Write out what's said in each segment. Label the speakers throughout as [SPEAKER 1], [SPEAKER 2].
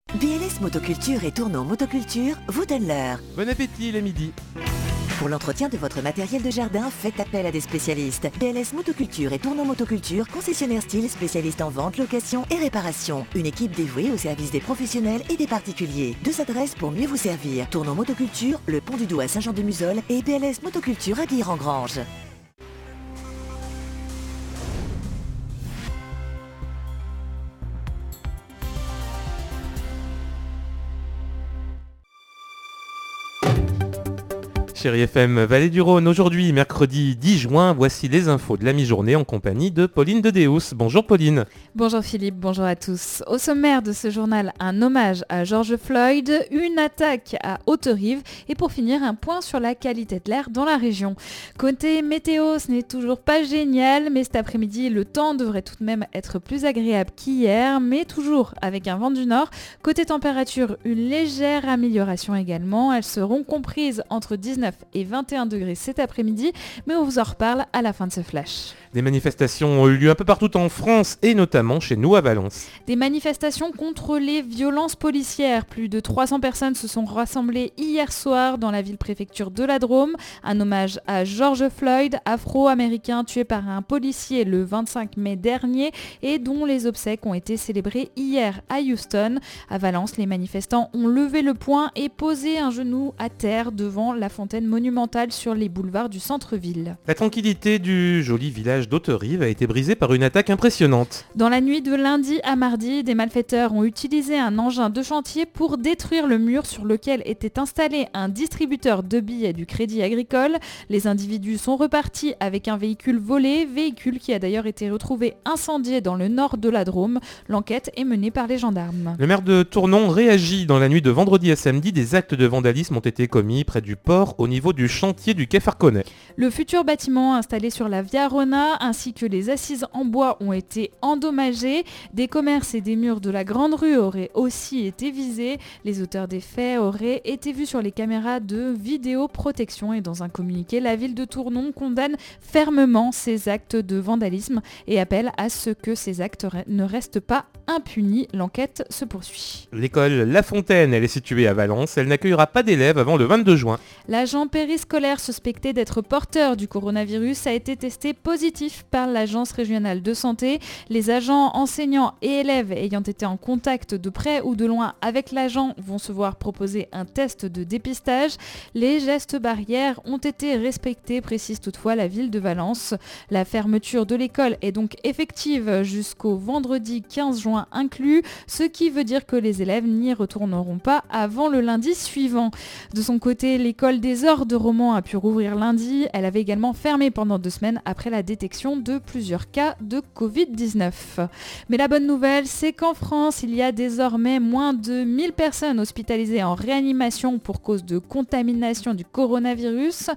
[SPEAKER 1] BLS Motoculture et Tournon Motoculture vous donnent l'heure.
[SPEAKER 2] Bon appétit les midis.
[SPEAKER 1] Pour l'entretien de votre matériel de jardin, faites appel à des spécialistes. BLS Motoculture et Tournon Motoculture, concessionnaire style, spécialiste en vente, location et réparation. Une équipe dévouée au service des professionnels et des particuliers. 2 adresses pour mieux vous servir. Tournon Motoculture, le Pont du Doubs à Saint-Jean-de-Musol et BLS Motoculture à Guire-en-Grange.
[SPEAKER 2] Chérie FM Vallée du Rhône, aujourd'hui, mercredi 10 juin, voici les infos de la mi-journée en compagnie de Pauline de Deus. Bonjour Pauline.
[SPEAKER 3] Bonjour Philippe, bonjour à tous. Au sommaire de ce journal, un hommage à George Floyd, une attaque à Haute-Rive et pour finir, un point sur la qualité de l'air dans la région. Côté météo, ce n'est toujours pas génial, mais cet après-midi, le temps devrait tout de même être plus agréable qu'hier, mais toujours avec un vent du nord. Côté température, une légère amélioration également. Elles seront comprises entre 19 et 21 degrés cet après-midi, mais on vous en reparle à la fin de ce flash.
[SPEAKER 2] Des manifestations ont eu lieu un peu partout en France et notamment chez nous à Valence.
[SPEAKER 3] Des manifestations contre les violences policières. Plus de 300 personnes se sont rassemblées hier soir dans la ville-préfecture de la Drôme. Un hommage à George Floyd, afro-américain tué par un policier le 25 mai dernier et dont les obsèques ont été célébrées hier à Houston. À Valence, les manifestants ont levé le poing et posé un genou à terre devant la fontaine monumentale sur les boulevards du centre-ville.
[SPEAKER 2] La tranquillité du joli village d'Haute-Rive a été brisée par une attaque impressionnante.
[SPEAKER 3] Dans la nuit de lundi à mardi, des malfaiteurs ont utilisé un engin de chantier pour détruire le mur sur lequel était installé un distributeur de billets du Crédit Agricole. Les individus sont repartis avec un véhicule volé, véhicule qui a d'ailleurs été retrouvé incendié dans le nord de la Drôme. L'enquête est menée par les gendarmes.
[SPEAKER 2] Le maire de Tournon réagit. Dans la nuit de vendredi à samedi, des actes de vandalisme ont été commis près du port au niveau du chantier du quai Farconnet.
[SPEAKER 3] Le futur bâtiment installé sur la Via Rona ainsi que les assises en bois ont été endommagés. Des commerces et des murs de la Grande Rue auraient aussi été visés. Les auteurs des faits auraient été vus sur les caméras de vidéoprotection et dans un communiqué, la ville de Tournon condamne fermement ces actes de vandalisme et appelle à ce que ces actes ne restent pas impunis. L'enquête se poursuit.
[SPEAKER 2] L'école La Fontaine, elle est située à Valence. Elle n'accueillera pas d'élèves avant le 22 juin.
[SPEAKER 3] L'agent périscolaire suspecté d'être porteur du coronavirus a été testé positif par l'Agence régionale de santé. Les agents, enseignants et élèves ayant été en contact de près ou de loin avec l'agent vont se voir proposer un test de dépistage. Les gestes barrières ont été respectés, précise toutefois la ville de Valence. La fermeture de l'école est donc effective jusqu'au vendredi 15 juin inclus, ce qui veut dire que les élèves n'y retourneront pas avant le lundi suivant. De son côté, l'école des Ors de Romans a pu rouvrir lundi. Elle avait également fermé pendant 2 semaines après la détection de plusieurs cas de Covid-19. Mais la bonne nouvelle, c'est qu'en France, il y a désormais moins de 1000 personnes hospitalisées en réanimation pour cause de contamination du coronavirus.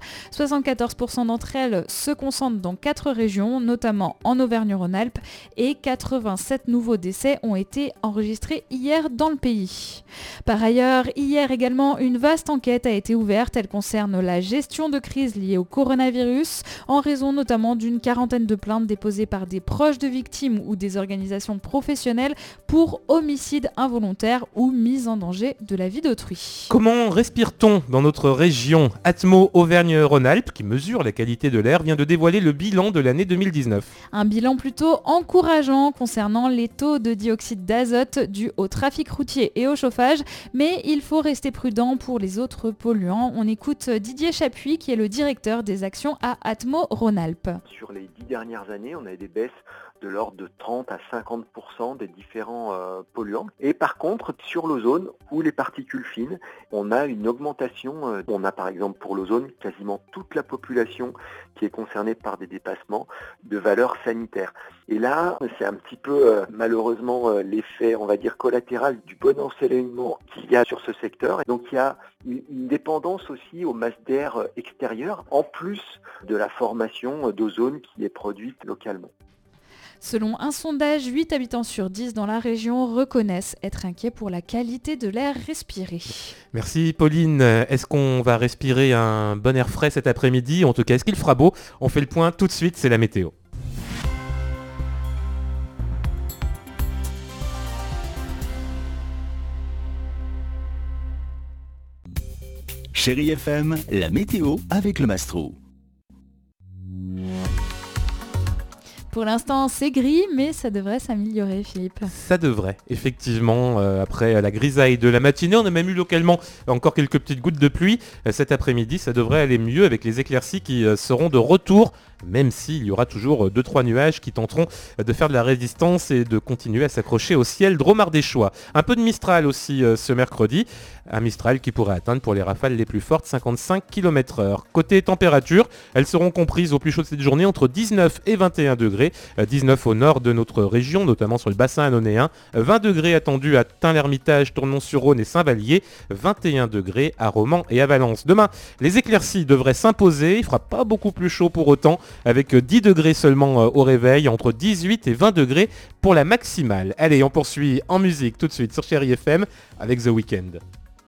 [SPEAKER 3] 74% d'entre elles se concentrent dans 4 régions, notamment en Auvergne-Rhône-Alpes, et 87 nouveaux décès ont été enregistrés hier dans le pays. Par ailleurs, hier également, une vaste enquête a été ouverte. Elle concerne la gestion de crise liée au coronavirus, en raison notamment d'une quarantaine de plaintes déposées par des proches de victimes ou des organisations professionnelles pour homicide involontaire ou mise en danger de la vie d'autrui.
[SPEAKER 2] Comment respire-t-on dans notre région ? Atmo Auvergne-Rhône-Alpes, qui mesure la qualité de l'air, vient de dévoiler le bilan de l'année 2019.
[SPEAKER 3] Un bilan plutôt encourageant concernant les taux de dioxyde d'azote dus au trafic routier et au chauffage, mais il faut rester prudent pour les autres polluants. On écoute Didier Chapuis, qui est le directeur des actions à Atmo Rhône-Alpes.
[SPEAKER 4] Sur les 10 dernières années, on a eu des baisses de l'ordre de 30 à 50% des différents polluants. Et par contre, sur l'ozone ou les particules fines, on a une augmentation. On a par exemple pour l'ozone quasiment toute la population qui est concernée par des dépassements de valeurs sanitaires. Et là, c'est un petit peu malheureusement l'effet, on va dire, collatéral du bon ensoleillement qu'il y a sur ce secteur. Et donc il y a une dépendance aussi aux masses d'air extérieures, en plus de la formation d'ozone qui est produite localement.
[SPEAKER 3] Selon un sondage, 8 habitants sur 10 dans la région reconnaissent être inquiets pour la qualité de l'air respiré.
[SPEAKER 2] Merci Pauline. Est-ce qu'on va respirer un bon air frais cet après-midi ? En tout cas, est-ce qu'il fera beau ? On fait le point tout de suite, c'est la météo.
[SPEAKER 5] Chérie FM, la météo avec le Maestro.
[SPEAKER 3] Pour l'instant, c'est gris, mais ça devrait s'améliorer, Philippe.
[SPEAKER 2] Ça devrait, effectivement, après la grisaille de la matinée, on a même eu localement encore quelques petites gouttes de pluie. Cet après-midi, ça devrait aller mieux avec les éclaircies qui seront de retour, même s'il y aura toujours 2-3 nuages qui tenteront de faire de la résistance et de continuer à s'accrocher au ciel dromardéchois. Un peu de Mistral aussi ce mercredi, un Mistral qui pourrait atteindre pour les rafales les plus fortes 55 km/h. Côté température, elles seront comprises au plus chaud de cette journée entre 19 et 21 degrés, 19 au nord de notre région, notamment sur le bassin annonéen, 20 degrés attendus à Tain-l'Hermitage, Tournon-sur-Rhône et Saint-Vallier, 21 degrés à Romans et à Valence. Demain, les éclaircies devraient s'imposer, il fera pas beaucoup plus chaud pour autant, avec 10 degrés seulement au réveil, entre 18 et 20 degrés pour la maximale. Allez, on poursuit en musique tout de suite sur Chérie FM avec The Weeknd.